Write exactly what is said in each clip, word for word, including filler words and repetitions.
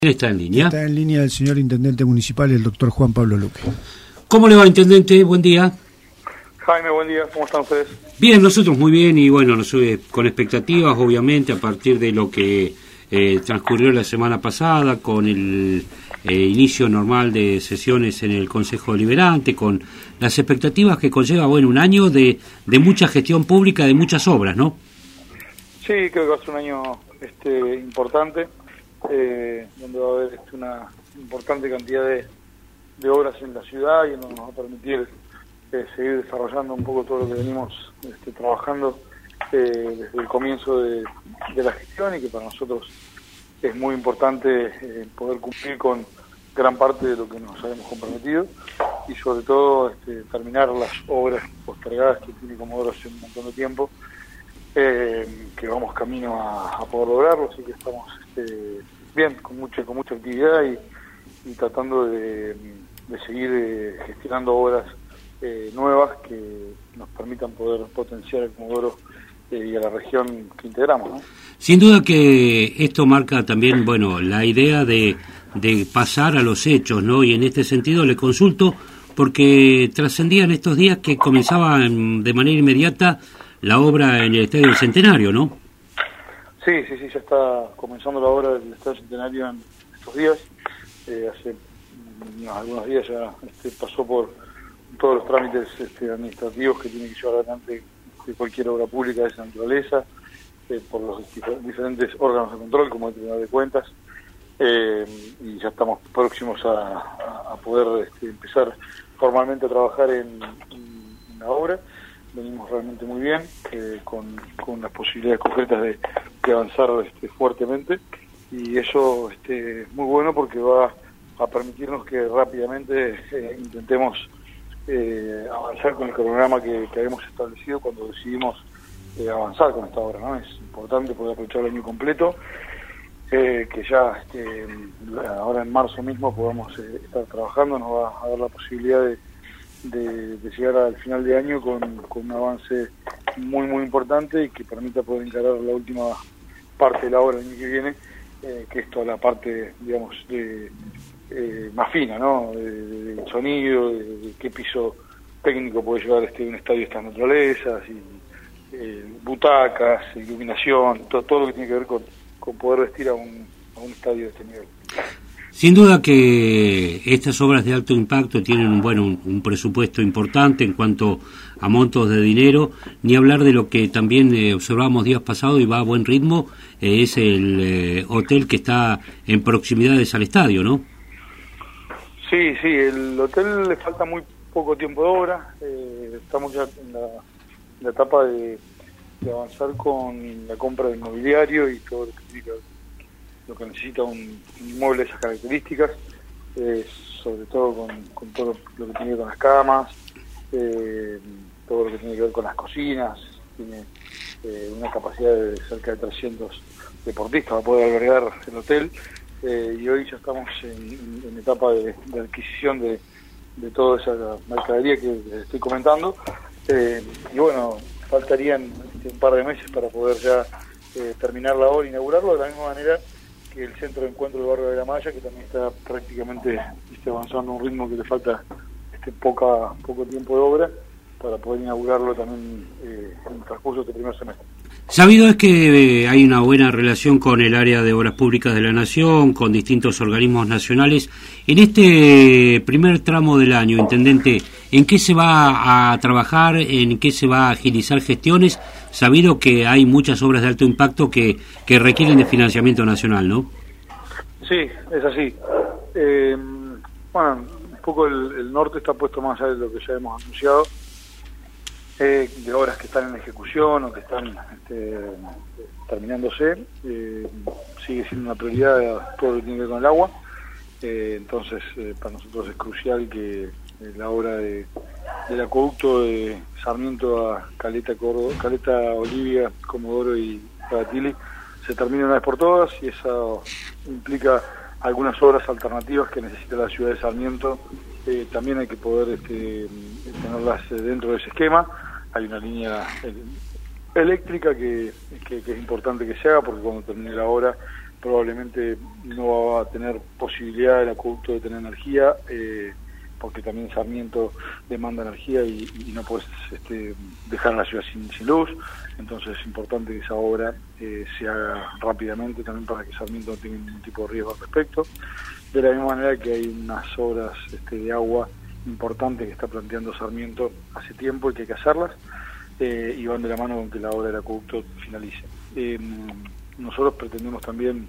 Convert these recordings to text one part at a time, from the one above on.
Está en línea. Está en línea el señor Intendente Municipal, el doctor Juan Pablo Luque. ¿Cómo le va, Intendente? Buen día. Jaime, buen día. ¿Cómo están ustedes? Bien, nosotros muy bien y bueno, nos, eh, con expectativas, obviamente, a partir de lo que eh, transcurrió la semana pasada, con el eh, inicio normal de sesiones en el Consejo Deliberante, con las expectativas que conlleva, bueno, un año de, de mucha gestión pública, de muchas obras, ¿no? Sí, creo que va a ser un año este, importante. Eh, donde va a haber este, una importante cantidad de, de obras en la ciudad y nos va a permitir eh, seguir desarrollando un poco todo lo que venimos este, trabajando eh, desde el comienzo de, de la gestión, y que para nosotros es muy importante eh, poder cumplir con gran parte de lo que nos habíamos comprometido y sobre todo este, terminar las obras postergadas que tiene como obras hace un montón de tiempo. Eh, que vamos camino a, a poder lograrlo, así que estamos este, bien, con mucha con mucha actividad y, y tratando de, de seguir eh, gestionando obras eh, nuevas que nos permitan poder potenciar el Comodoro eh, y a la región que integramos, ¿no? Sin duda que esto marca también, bueno, la idea de, de pasar a los hechos, ¿no? Y en este sentido le consulto, porque trascendían estos días que comenzaba de manera inmediata la obra en el Estadio del Centenario, ¿no? Sí, sí, sí, ya está comenzando la obra del Estadio Centenario en estos días. Eh, hace no, algunos días ya este, pasó por todos los trámites este, administrativos que tiene que llevar adelante cualquier obra pública de esa naturaleza, eh, por los dif- diferentes órganos de control, como el Tribunal de Cuentas, eh, y ya estamos próximos a, a, a poder este, empezar formalmente a trabajar en, en, en la obra. Venimos realmente muy bien, eh, con, con las posibilidades concretas de, de avanzar este, fuertemente, y eso este, es muy bueno porque va a permitirnos que rápidamente eh, intentemos eh, avanzar con el cronograma que, que habíamos establecido cuando decidimos eh, avanzar con esta obra, ¿no? Es importante poder aprovechar el año completo, eh, que ya este, ahora en marzo mismo podamos eh, estar trabajando, nos va a dar la posibilidad de De, de llegar al final de año con, con un avance muy muy importante y que permita poder encarar la última parte de la obra el año que viene, eh, que es toda la parte, digamos, de, eh, más fina, ¿no? De, de, de sonido, de, de qué piso técnico puede llevar este un estadio de estas naturalezas, y eh, butacas, iluminación, todo, todo lo que tiene que ver con, con poder vestir a un, a un estadio de este nivel. Sin duda que estas obras de alto impacto tienen bueno un, un presupuesto importante en cuanto a montos de dinero, ni hablar de lo que también eh, observamos días pasados y va a buen ritmo, eh, es el eh, hotel que está en proximidades al estadio, ¿no? Sí, sí, el hotel le falta muy poco tiempo de obra, eh, estamos ya en la, en la etapa de, de avanzar con la compra del mobiliario y todo lo que tiene que ver lo que necesita un, un inmueble de esas características, eh, sobre todo con, con todo lo que tiene que ver con las camas, eh, todo lo que tiene que ver con las cocinas. Tiene eh, una capacidad de cerca de trescientos deportistas, va a poder albergar el hotel, eh, y hoy ya estamos en, en etapa de, de adquisición de, de toda esa mercadería que les estoy comentando, eh, y bueno, faltarían un par de meses para poder ya eh, terminar la obra e inaugurarlo, de la misma manera que el centro de encuentro del barrio de la Maya, que también está prácticamente este, avanzando a un ritmo que le falta este poca poco tiempo de obra para poder inaugurarlo también eh, en el transcurso de este primer semestre. Sabido es que eh, hay una buena relación con el área de obras públicas de la Nación, con distintos organismos nacionales. En este primer tramo del año, Intendente, ¿en qué se va a trabajar, en qué se va a agilizar gestiones, sabido que hay muchas obras de alto impacto que, que requieren de financiamiento nacional, ¿no? Sí, es así. Eh, bueno, un poco el, el norte está puesto más allá de lo que ya hemos anunciado, eh, de obras que están en ejecución o que están este, terminándose. Eh, sigue siendo una prioridad todo lo que tiene que ver con el agua, eh, entonces eh, para nosotros es crucial que eh, la obra de, del acueducto de Sarmiento a Caleta, Córdoba, Caleta, Olivia, Comodoro y Pagatili se termine una vez por todas, y eso implica algunas obras alternativas que necesita la ciudad de Sarmiento. Eh, también hay que poder este, tenerlas dentro de ese esquema. Hay una línea eléctrica que, que, que es importante que se haga, porque cuando termine la obra probablemente no va a tener posibilidad el acueducto de tener energía, eh, porque también Sarmiento demanda energía y, y no puedes este, dejar la ciudad sin, sin luz. Entonces es importante que esa obra eh, se haga rápidamente también para que Sarmiento no tenga ningún tipo de riesgo al respecto. De la misma manera que hay unas obras este, de agua importantes que está planteando Sarmiento hace tiempo y que hay que hacerlas, eh, y van de la mano con que la obra del acueducto finalice. Eh, nosotros pretendemos también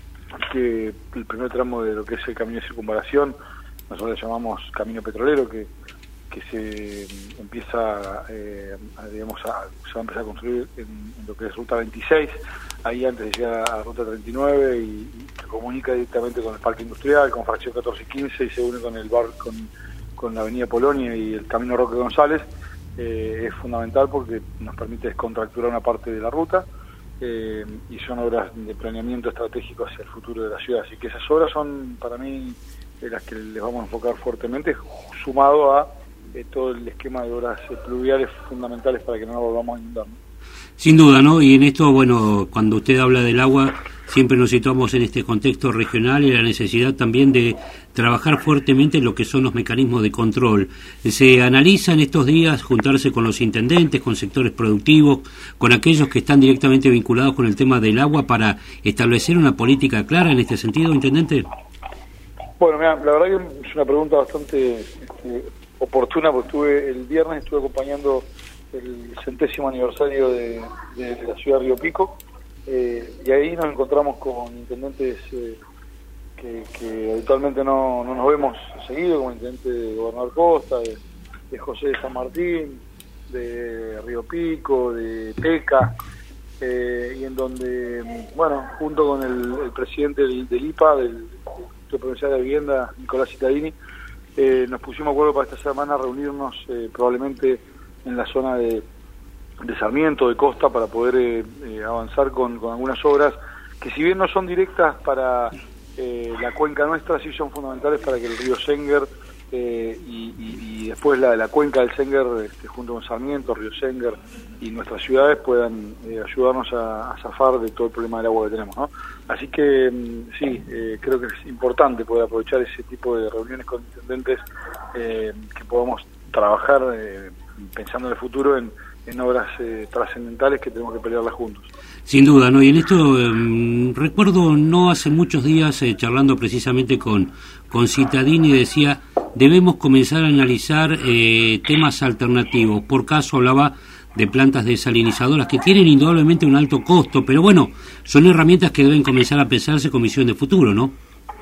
que el primer tramo de lo que es el camino de circunvalación, nosotros le llamamos camino petrolero, que, que se empieza, eh, a, digamos, a, se va a empezar a construir en, en lo que es ruta veintiséis, ahí antes de llegar a ruta treinta y nueve, y, y que comunica directamente con el parque industrial, con fracción catorce y quince, y se une con el bar, con, con la avenida Polonia y el camino Roque González. Eh, es fundamental porque nos permite descontracturar una parte de la ruta, eh, y son obras de planeamiento estratégico hacia el futuro de la ciudad. Así que esas obras son para mí de las que les vamos a enfocar fuertemente, sumado a eh, todo el esquema de obras eh, pluviales fundamentales para que no nos volvamos a inundar, ¿no? Sin duda, ¿no? Y en esto, bueno, cuando usted habla del agua, siempre nos situamos en este contexto regional y la necesidad también de trabajar fuertemente en lo que son los mecanismos de control. Se analiza en estos días juntarse con los intendentes, con sectores productivos, con aquellos que están directamente vinculados con el tema del agua para establecer una política clara en este sentido, intendente. Bueno, mira, la verdad que es una pregunta bastante este, oportuna, porque estuve el viernes estuve acompañando el centésimo aniversario de, de, de la ciudad de Río Pico, eh, y ahí nos encontramos con intendentes eh, que, que habitualmente no, no nos vemos seguido, como el intendente de Gobernador Costa, de, de José de San Martín, de Río Pico, de Teca, eh, y en donde, bueno, junto con el, el presidente del, del I P A, del Instituto Provincial de Vivienda, Nicolás Cittadini, eh, nos pusimos de acuerdo para esta semana reunirnos eh, probablemente en la zona de, de Sarmiento, de Costa, para poder eh, eh, avanzar con, con algunas obras que, si bien no son directas para eh, la cuenca nuestra, sí son fundamentales para que el río Senguer eh, y, y, y después la, la cuenca del Senguer, este, junto con Sarmiento, río Senguer y nuestras ciudades, puedan eh, ayudarnos a, a zafar de todo el problema del agua que tenemos, ¿no? Así que sí, eh, creo que es importante poder aprovechar ese tipo de reuniones con intendentes, eh, que podamos trabajar eh, pensando en el futuro en, en obras eh, trascendentales que tenemos que pelearlas juntos. Sin duda, ¿no? Y en esto eh, recuerdo no hace muchos días eh, charlando precisamente con, con Cittadini, decía, debemos comenzar a analizar eh, temas alternativos. Por caso hablaba de plantas desalinizadoras que tienen indudablemente un alto costo, pero bueno, son herramientas que deben comenzar a pensarse con visión de futuro, ¿no?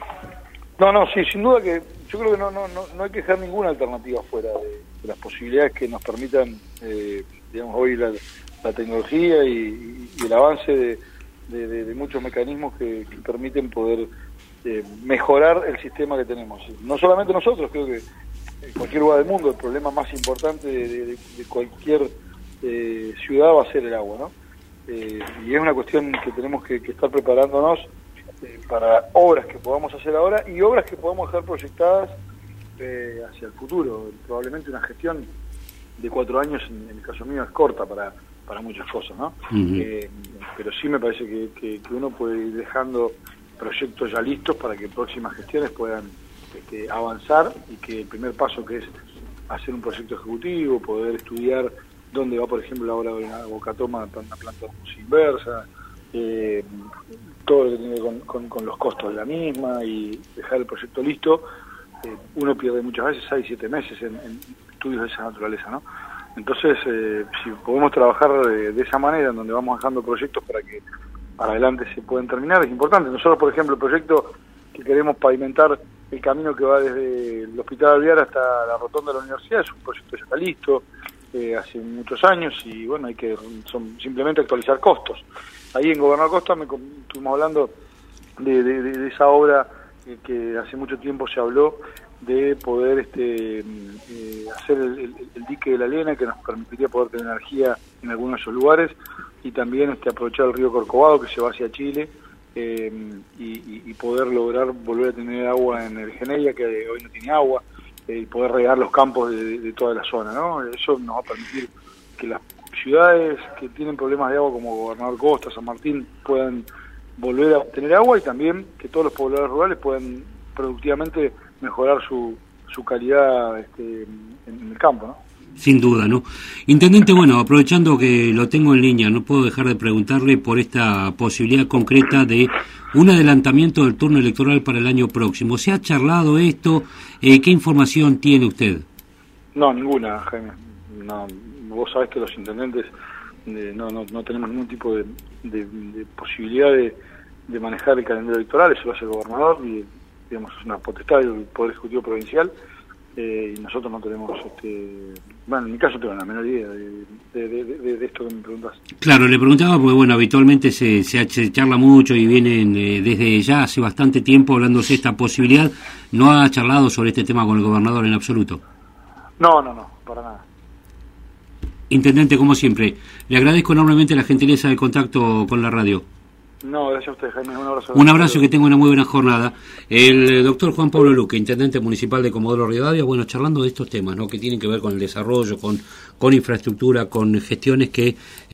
No, no, sí, sin duda que yo creo que no no no, no hay que dejar ninguna alternativa fuera de, de las posibilidades que nos permitan, eh, digamos, hoy la, la tecnología y, y el avance de, de, de, de muchos mecanismos que, que permiten poder eh, mejorar el sistema que tenemos. No solamente nosotros, creo que en cualquier lugar del mundo el problema más importante de, de, de cualquier eh, ciudad va a ser el agua, ¿no? Eh, y es una cuestión que tenemos que, que estar preparándonos eh, para obras que podamos hacer ahora y obras que podamos dejar proyectadas eh, hacia el futuro. Probablemente una gestión de cuatro años, en, en el caso mío, es corta para, para muchas cosas, ¿no? Uh-huh. eh, pero sí me parece que, que, que uno puede ir dejando proyectos ya listos para que próximas gestiones puedan este, avanzar, y que el primer paso, que es hacer un proyecto ejecutivo, poder estudiar dónde va, por ejemplo, la obra de una Bocatoma para una planta inversa, eh, todo lo que tiene que ver con, con, con los costos de la misma, y dejar el proyecto listo. Eh, uno pierde muchas veces seis, siete meses en, en estudios de esa naturaleza, ¿no? Entonces, eh, si podemos trabajar de, de esa manera, en donde vamos dejando proyectos para que para adelante se puedan terminar, es importante. Nosotros, por ejemplo, el proyecto que queremos pavimentar el camino que va desde el Hospital Alvear hasta la rotonda de la universidad, es un proyecto que ya está listo, eh, hace muchos años, y bueno, hay que son, simplemente actualizar costos. Ahí en Gobernador Costa me, estuvimos hablando de, de, de esa obra eh, que hace mucho tiempo se habló, de poder este eh, hacer el, el, el dique de la Lena, que nos permitiría poder tener energía en algunos de esos lugares, y también este aprovechar el río Corcovado, que se va hacia Chile, eh, y, y poder lograr volver a tener agua en el Geneia, que hoy no tiene agua, eh, y poder regar los campos de, de toda la zona, ¿no? Eso nos va a permitir que las ciudades que tienen problemas de agua, como Gobernador Costa, San Martín, puedan volver a tener agua y también que todos los pobladores rurales puedan productivamente mejorar su, su calidad este, en, en el campo, ¿no? Sin duda, ¿no? Intendente, bueno, aprovechando que lo tengo en línea, no puedo dejar de preguntarle por esta posibilidad concreta de un adelantamiento del turno electoral para el año próximo. ¿Se ha charlado esto? Eh, ¿Qué información tiene usted? No, ninguna, Jaime. No, vos sabés que los intendentes eh, no, no, no tenemos ningún tipo de, de, de posibilidad de, de manejar el calendario electoral, eso lo hace el gobernador y, digamos, es una potestad del Poder Ejecutivo Provincial. Eh, y nosotros no tenemos, este, bueno, en mi caso no tengo la menor idea de, de, de, de, de esto que me preguntas. Claro, le preguntaba porque, bueno, habitualmente se, se, se charla mucho y vienen eh, desde ya hace bastante tiempo hablándose de esta posibilidad. ¿No ha charlado sobre este tema con el gobernador en absoluto? No, no, no, para nada. Intendente, como siempre, le agradezco enormemente la gentileza del contacto con la radio. No, gracias a usted, Jaime. Un abrazo. Un abrazo y que tenga una muy buena jornada. El doctor Juan Pablo Luque, intendente municipal de Comodoro Rivadavia, bueno, charlando de estos temas, ¿no?, que tienen que ver con el desarrollo, con, con infraestructura, con gestiones que